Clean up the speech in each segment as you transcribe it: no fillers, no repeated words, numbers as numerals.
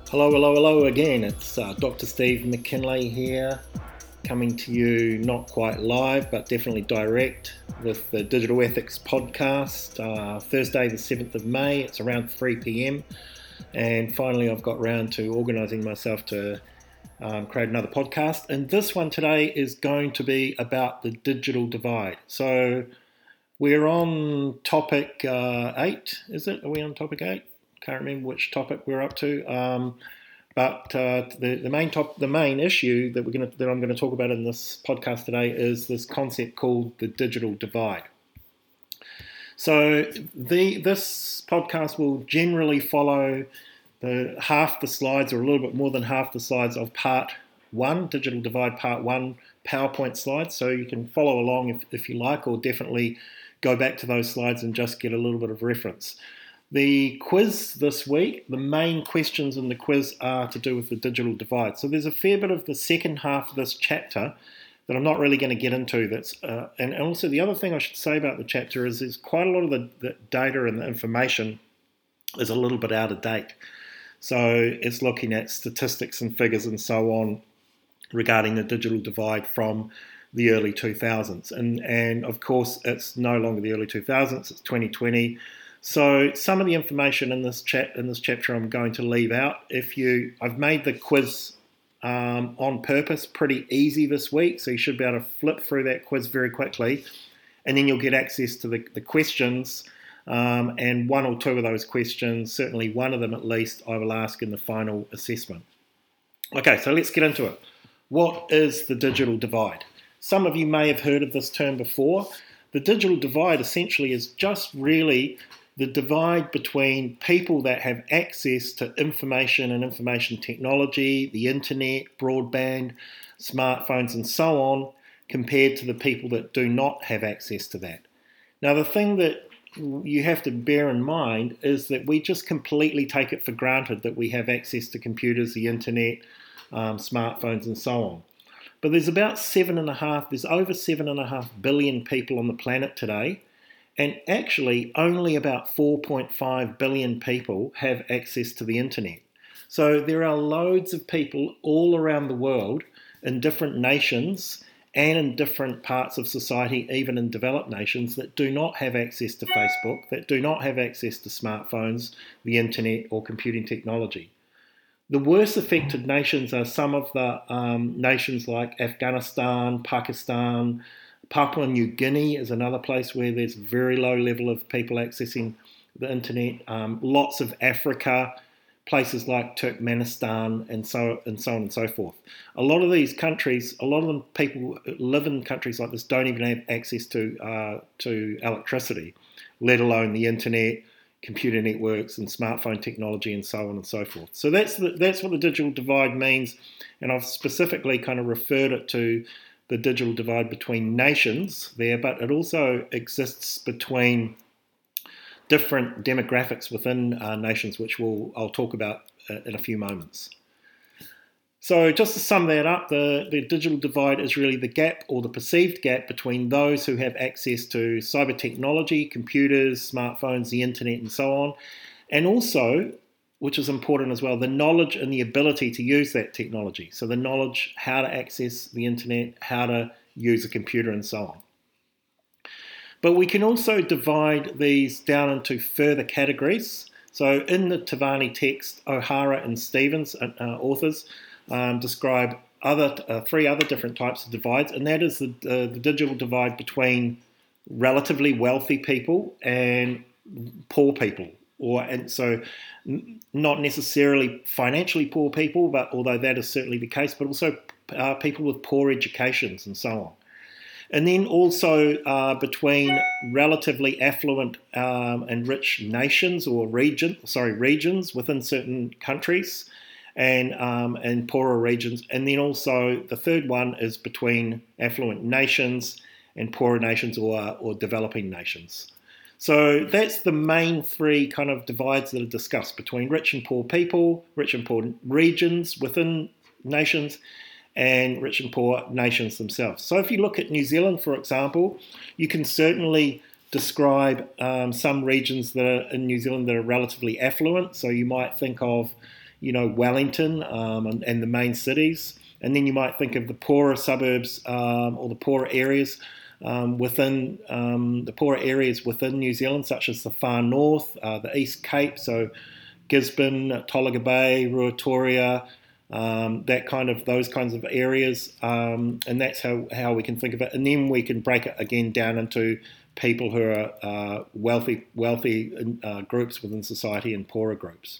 Hello, hello, hello again. It's Dr. Steve McKinley here, coming to you not quite live, but definitely direct with the Digital Ethics Podcast. Thursday, the 7th of May, it's around 3 p.m. And finally, I've got round to organising myself to create another podcast. And this one today is going to be about the digital divide. So we're on topic 8, is it? Are we on topic 8? Can't remember which topic we're up to. But the main issue that I'm going to talk about in this podcast today is this concept called the digital divide. So this podcast will generally follow half the slides, or a little bit more than half the slides of Part 1, Digital Divide Part 1 PowerPoint slides. So you can follow along if you like, or definitely go back to those slides and just get a little bit of reference. The quiz this week, the main questions in the quiz are to do with the digital divide. So there's a fair bit of the second half of this chapter that I'm not really going to get into. And also the other thing I should say about the chapter is there's quite a lot of the data and the information is a little bit out of date. So it's looking at statistics and figures and so on regarding the digital divide from the early 2000s. And of course, it's no longer the early 2000s, it's 2020. So some of the information in this chapter I'm going to leave out. I've made the quiz on purpose pretty easy this week, so you should be able to flip through that quiz very quickly, and then you'll get access to the questions, and one or two of those questions, certainly one of them at least, I will ask in the final assessment. Okay, so let's get into it. What is the digital divide? Some of you may have heard of this term before. The digital divide essentially is just really the divide between people that have access to information and information technology, the internet, broadband, smartphones, and so on, compared to the people that do not have access to that. Now, the thing that you have to bear in mind is that we just completely take it for granted that we have access to computers, the internet, smartphones, and so on. But there's over 7.5 billion people on the planet today, and actually only about 4.5 billion people have access to the internet. So there are loads of people all around the world in different nations and in different parts of society, even in developed nations, that do not have access to Facebook, that do not have access to smartphones, the internet, or computing technology. The worst affected nations are some of the nations like Afghanistan, Pakistan. Papua New Guinea is another place where there's very low level of people accessing the internet. Lots of Africa, places like Turkmenistan, and so on and so forth. A lot of these countries, people live in countries like this don't even have access to electricity, let alone the internet, computer networks, and smartphone technology, and so on and so forth. So that's what the digital divide means, and I've specifically kind of referred it to the digital divide between nations there, but it also exists between different demographics within nations, which I'll talk about in a few moments. So just to sum that up, the digital divide is really the gap, or the perceived gap, between those who have access to cyber technology, computers, smartphones, the internet, and so on, and also, which is important as well, the knowledge and the ability to use that technology. So the knowledge how to access the internet, how to use a computer, and so on. But we can also divide these down into further categories. So in the Tavani text, O'Hara and Stevens, authors, describe three other different types of divides, and that is the digital divide between relatively wealthy people and poor people. So not necessarily financially poor people, but although that is certainly the case, but also people with poor educations and so on. And then also between relatively affluent and rich nations or regions within certain countries, and poorer regions. And then also the third one is between affluent nations and poorer nations, or developing nations. So that's the main three kind of divides that are discussed between rich and poor people, rich and poor regions within nations, and rich and poor nations themselves. So if you look at New Zealand, for example, you can certainly describe some regions that are in New Zealand that are relatively affluent. So you might think of, Wellington and the main cities. And then you might think of the poorer suburbs or the poorer areas within New Zealand, such as the far north, the East Cape, so Gisborne, Tolaga Bay, Ruatoria, those kinds of areas, and that's how we can think of it. And then we can break it again down into people who are wealthy groups within society and poorer groups.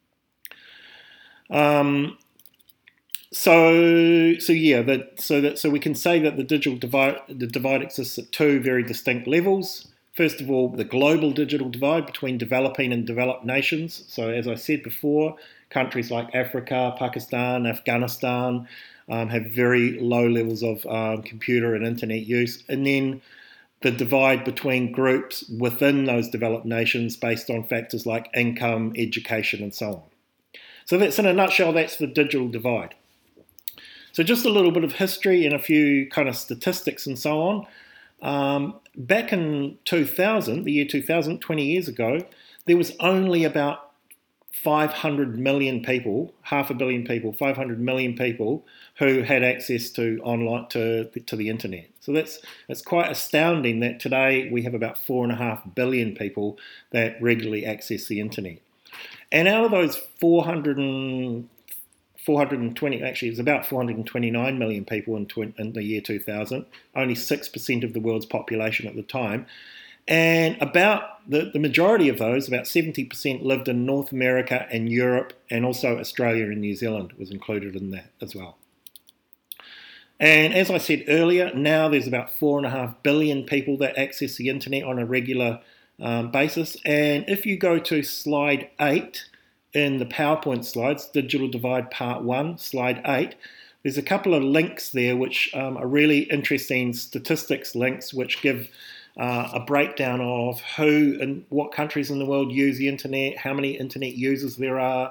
So we can say that the digital divide exists at two very distinct levels. First of all, the global digital divide between developing and developed nations. So as I said before, countries like Africa, Pakistan, Afghanistan have very low levels of computer and internet use. And then the divide between groups within those developed nations based on factors like income, education, and so on. So that's, in a nutshell, that's the digital divide. So just a little bit of history and a few kind of statistics and so on. Back in 2000, the year 2000, 20 years ago, there was only about 500 million people, 500 million people who had access to online to the internet. So that's quite astounding that today we have about 4.5 billion people that regularly access the internet. And out of those 420, actually it's about 429 million people in the year 2000, only 6% of the world's population at the time. And about the majority of those, about 70%, lived in North America and Europe, and also Australia and New Zealand was included in that as well. And as I said earlier, now there's about 4.5 billion people that access the internet on a regular basis. And if you go to slide 8 in the PowerPoint slides, Digital Divide Part 1, slide 8, there's a couple of links there which are really interesting statistics links which give a breakdown of who and what countries in the world use the internet, how many internet users there are,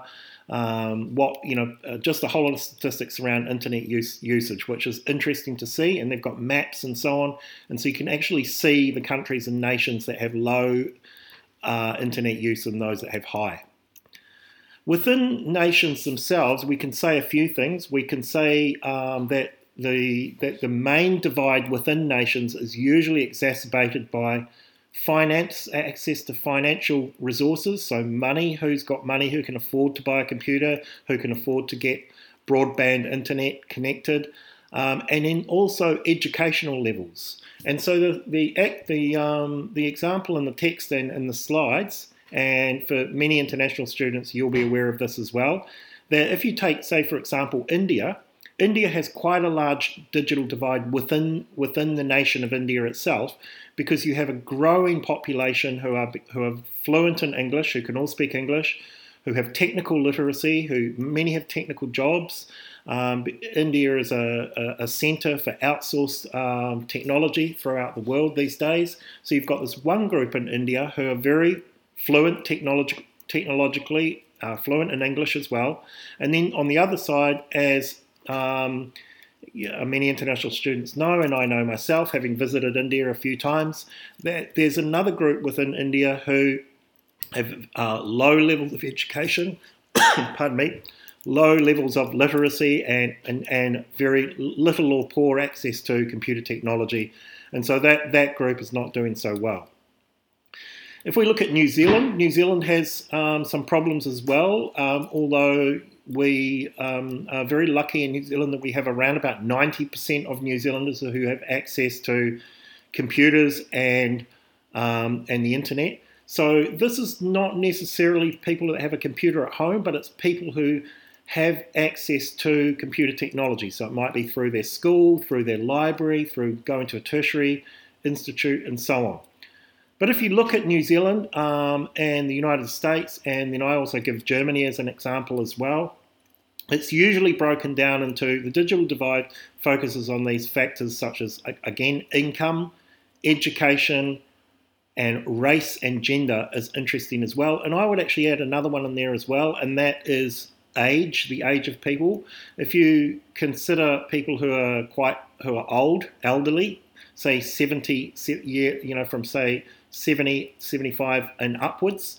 just a whole lot of statistics around internet usage, which is interesting to see. And they've got maps and so on, and so you can actually see the countries and nations that have low internet use and those that have high. Within nations themselves, we can say a few things. We can say that the main divide within nations is usually exacerbated by access to financial resources, so money, who's got money, who can afford to buy a computer, who can afford to get broadband internet connected, and then also educational levels. And so the example in the text and in the slides, and for many international students you'll be aware of this as well, that if you take, say for example, India has quite a large digital divide within the nation of India itself, because you have a growing population who are fluent in English, who can all speak English, who have technical literacy, many have technical jobs. India is a centre for outsourced technology throughout the world these days. So you've got this one group in India who are very fluent technologically, fluent in English as well. And then on the other side, as many international students know, and I know myself, having visited India a few times, that there's another group within India who have low levels of education, low levels of literacy, and very little or poor access to computer technology. And so that group is not doing so well. If we look at New Zealand has some problems as well, although we are very lucky in New Zealand that we have around about 90% of New Zealanders who have access to computers and the internet. So this is not necessarily people that have a computer at home, but it's people who have access to computer technology. So it might be through their school, through their library, through going to a tertiary institute, and so on. But if you look at New Zealand and the United States, and then I also give Germany as an example as well, it's usually broken down into the digital divide focuses on these factors such as, again, income, education, and race and gender is interesting as well. And I would actually add another one in there as well, and that is age, the age of people. If you consider people who are old, elderly, say 70 from say 70, 75 and upwards,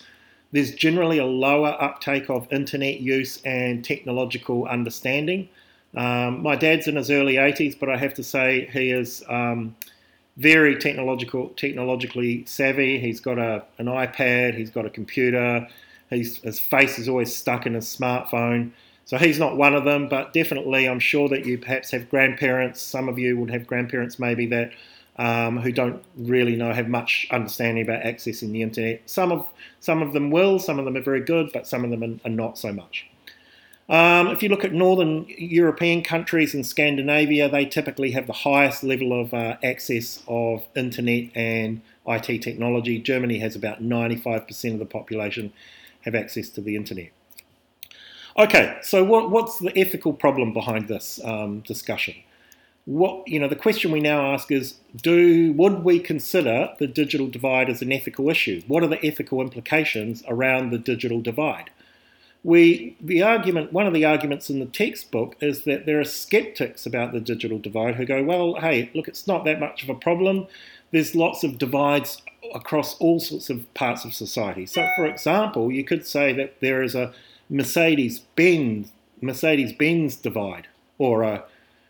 There's generally a lower uptake of internet use and technological understanding. My dad's in his early 80s, but I have to say he is very technologically savvy. He's got an iPad, he's got a computer, his face is always stuck in his smartphone. So he's not one of them, but definitely I'm sure that you perhaps have grandparents. Some of you would have grandparents maybe that who don't really have much understanding about accessing the internet. Some of them will, some of them are very good, but some of them are not so much. If you look at northern European countries and Scandinavia, they typically have the highest level of access of internet and IT technology. Germany has about 95% of the population have access to the internet. Okay, so what's the ethical problem behind this discussion? The question we now ask is, would we consider the digital divide as an ethical issue? What are the ethical implications around the digital divide? One of the arguments in the textbook is that there are skeptics about the digital divide who go, well, hey, look, it's not that much of a problem. There's lots of divides across all sorts of parts of society. So, for example, you could say that there is a Mercedes-Benz divide, or a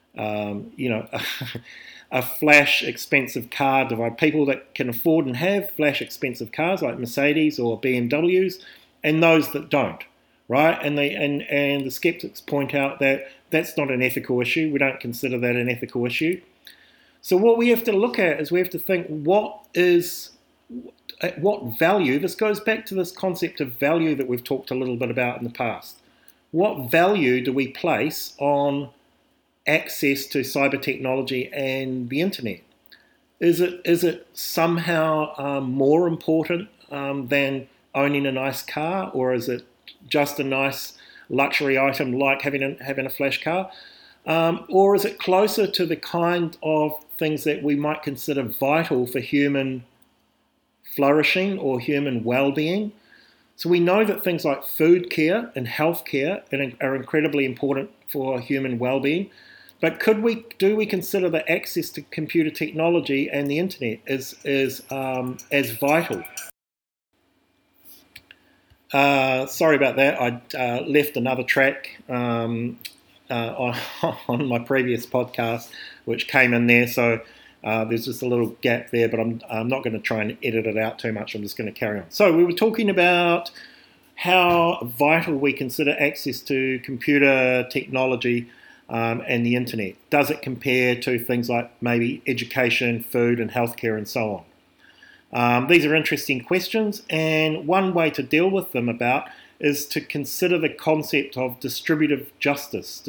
flash expensive car divide. People that can afford and have flash expensive cars like Mercedes or BMWs, and those that don't. Right, and the skeptics point out that that's not an ethical issue. We don't consider that an ethical issue. So what we have to look at is we have to think what value. This goes back to this concept of value that we've talked a little bit about in the past. What value do we place on access to cyber technology and the internet? Is it somehow more important than owning a nice car, or is it just a nice luxury item like having a flash car? Or is it closer to the kind of things that we might consider vital for human flourishing or human well-being? So we know that things like food care and health care are incredibly important for human well-being, but do we consider that access to computer technology and the internet as vital? Sorry about that. I left another track on my previous podcast, which came in there. So there's just a little gap there, but I'm not going to try and edit it out too much. I'm just going to carry on. So we were talking about how vital we consider access to computer technology and the internet. Does it compare to things like maybe education, food, and healthcare, and so on? These are interesting questions, and one way to deal with them is to consider the concept of distributive justice.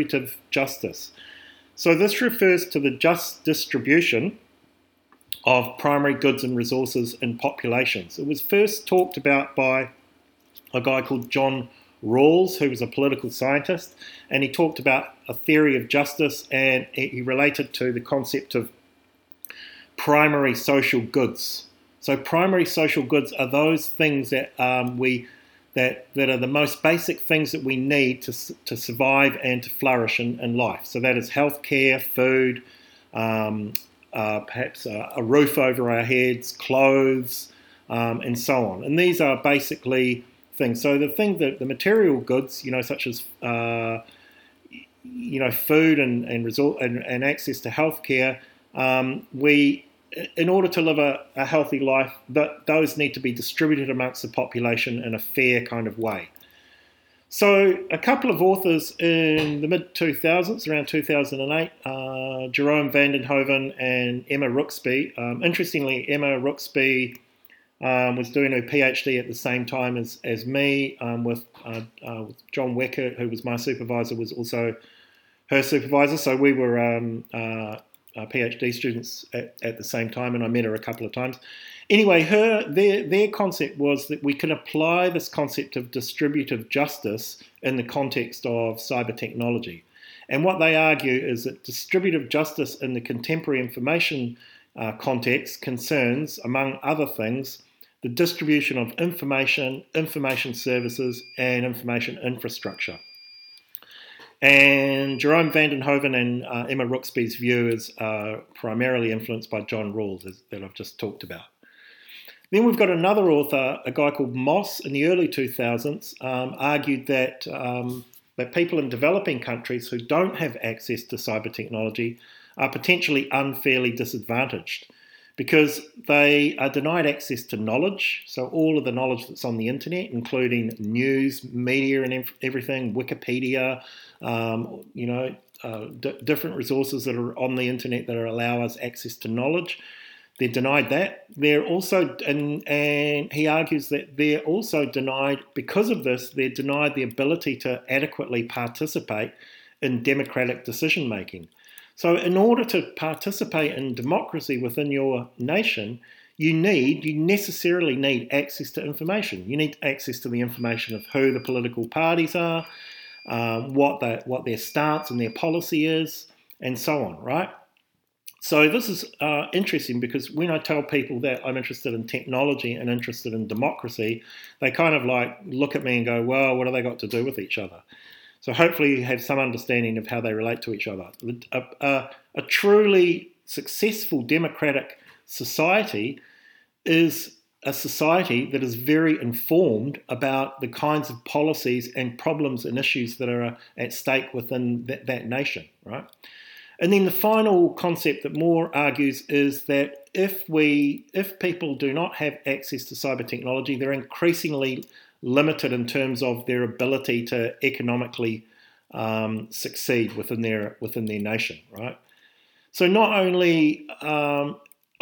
So this refers to the just distribution of primary goods and resources in populations. It was first talked about by a guy called John Rawls, who was a political scientist, and he talked about a theory of justice, and he related to the concept of primary social goods. So primary social goods are those things that that are the most basic things that we need to survive and to flourish in life. So that is healthcare, food, perhaps a roof over our heads, clothes, and so on. And these are basically things. So the material goods, such as food and access to healthcare, in order to live a healthy life, those need to be distributed amongst the population in a fair kind of way. So a couple of authors in the mid-2000s, around 2008, Jerome Vandenhoven and Emma Rooksby. Interestingly, Emma Rooksby was doing her PhD at the same time as me, with John Weckert, who was my supervisor, was also her supervisor. So we were PhD students at the same time, and I met her a couple of times. Anyway, their concept was that we can apply this concept of distributive justice in the context of cyber technology. And what they argue is that distributive justice in the contemporary information context concerns, among other things, the distribution of information services, and information infrastructure. And Jerome Vandenhoven and Emma Rooksby's view is primarily influenced by John Rawls, that I've just talked about. Then we've got another author, a guy called Moss, in the early 2000s, argued that people in developing countries who don't have access to cyber technology are potentially unfairly disadvantaged because they are denied access to knowledge. So all of the knowledge that's on the internet, including news, media, and everything, Wikipedia, different resources that are on the internet that allow us access to knowledge. They're denied that. They're also, and he argues that they're also denied, because of this, they're denied the ability to adequately participate in democratic decision making. So in order to participate in democracy within your nation, you necessarily need access to information. You need access to the information of who the political parties are, what their stance and their policy is, and so on, right? So this is interesting because when I tell people that I'm interested in technology and interested in democracy, they kind of like look at me and go, well, what have they got to do with each other? So hopefully you have some understanding of how they relate to each other. A truly successful democratic society is a society that is very informed about the kinds of policies and problems and issues that are at stake within that nation, right? And then the final concept that Moore argues is that if people do not have access to cyber technology, they're increasingly limited in terms of their ability to economically succeed within their nation, right? So not only, sorry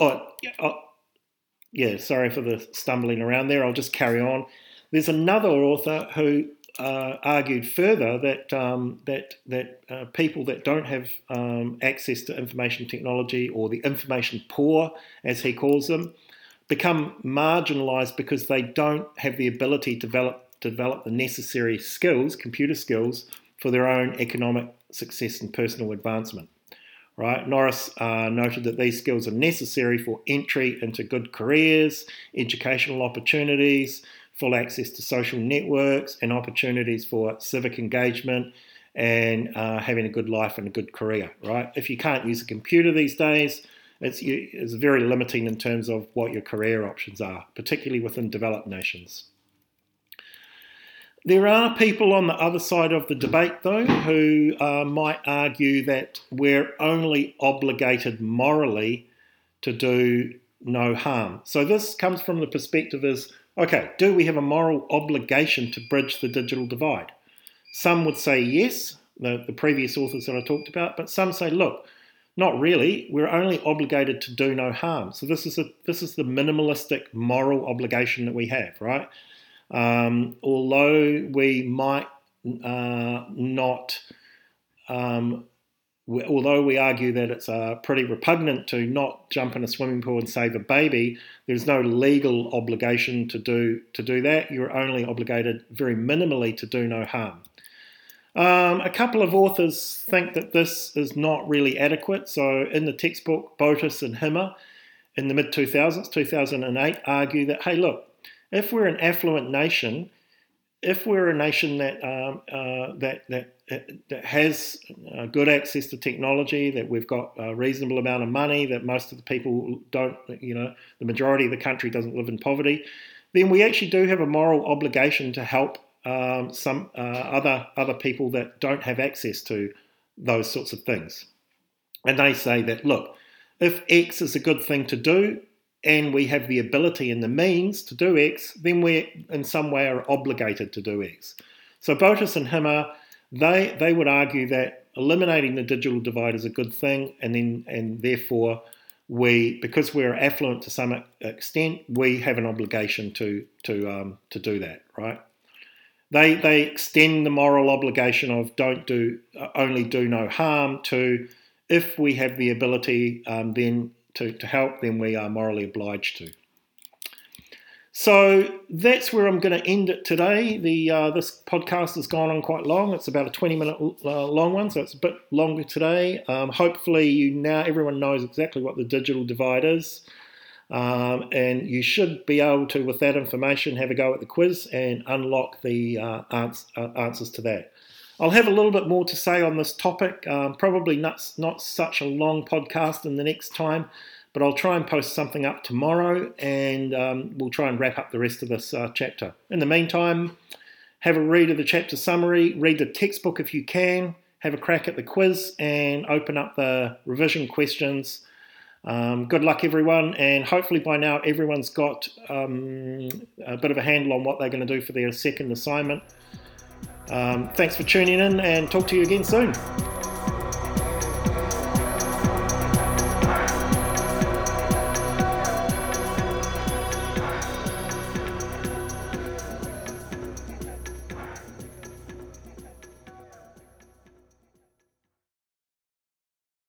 for the stumbling around there. I'll just carry on. There's another author who argued further that people that don't have access to information technology, or the information poor, as he calls them, become marginalised because they don't have the ability to develop the necessary skills, computer skills, for their own economic success and personal advancement. Right? Norris noted that these skills are necessary for entry into good careers, educational opportunities, full access to social networks, and opportunities for civic engagement and having a good life and a good career. Right? If you can't use a computer these days, it's very limiting in terms of what your career options are, particularly within developed nations. There are people on the other side of the debate, though, who might argue that we're only obligated morally to do no harm. So this comes from the perspective is, okay, do we have a moral obligation to bridge the digital divide? Some would say yes, the previous authors that I talked about, but some say, look, not really. We're only obligated to do no harm. So this is the minimalistic moral obligation that we have, right? Although we might although we argue that it's pretty repugnant to not jump in a swimming pool and save a baby, there's no legal obligation to do that. You're only obligated very minimally to do no harm. A couple of authors think that this is not really adequate. So in the textbook, Botis and Himmer in the mid-2000s, 2008, argue that, hey, look, if we're an affluent nation, if we're a nation that has good access to technology, that we've got a reasonable amount of money, that most of the people don't, the majority of the country doesn't live in poverty, then we actually do have a moral obligation to help some other people that don't have access to those sorts of things. And they say that, look, if X is a good thing to do, and we have the ability and the means to do X, then we in some way are obligated to do X. So Botis and Himmer, they would argue that eliminating the digital divide is a good thing, and therefore because we're affluent to some extent, we have an obligation to do that, right? They extend the moral obligation of only do no harm to, if we have the ability then to help, then we are morally obliged to. So that's where I'm going to end it today. This podcast has gone on quite long. It's about a 20-minute long one, so it's a bit longer today. Hopefully everyone knows exactly what the digital divide is. And you should be able to, with that information, have a go at the quiz and unlock the answers to that. I'll have a little bit more to say on this topic, probably not such a long podcast in the next time, but I'll try and post something up tomorrow, and we'll try and wrap up the rest of this chapter. In the meantime, have a read of the chapter summary, read the textbook if you can, have a crack at the quiz, and open up the revision questions. Good luck, everyone, and hopefully by now everyone's got a bit of a handle on what they're going to do for their second assignment. Thanks for tuning in, and talk to you again soon.